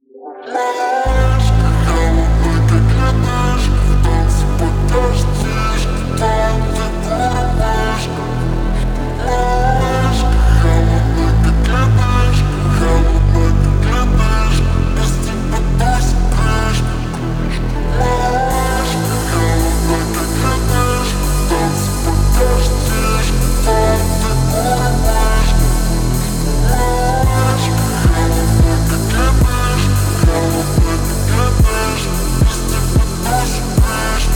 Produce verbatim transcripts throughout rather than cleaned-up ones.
Малышка, холодной как ледышка, в танце подождишь, там ты дурочка. Малышка, холодной как ледышка, холодной как ледышка, без тебя дусь крышка. Малышка, холодной как ледышка, в танце подождишь, там ты дурочка. Малышка, холодной как ледышка, холодной как ледышка, без тебя дусь крышка.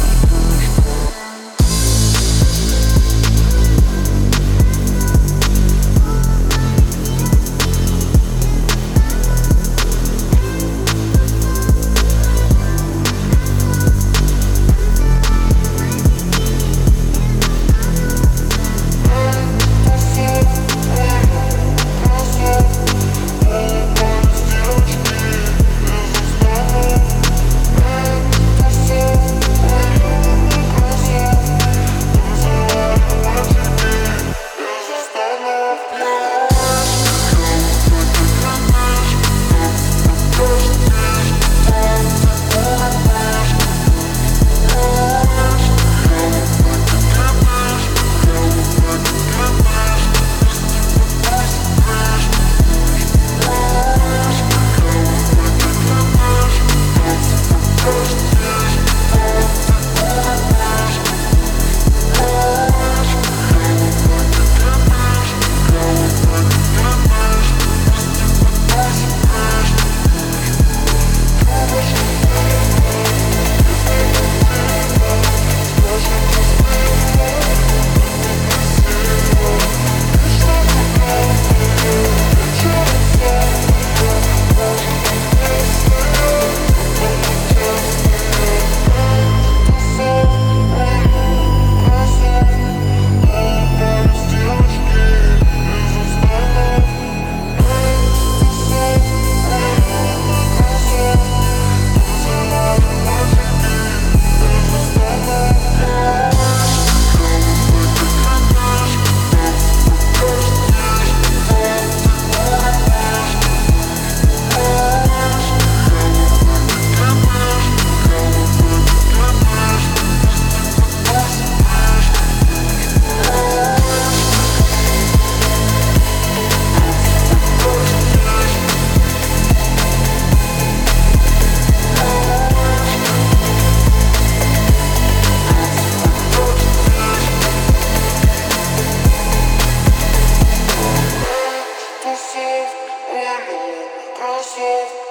Кроссовки,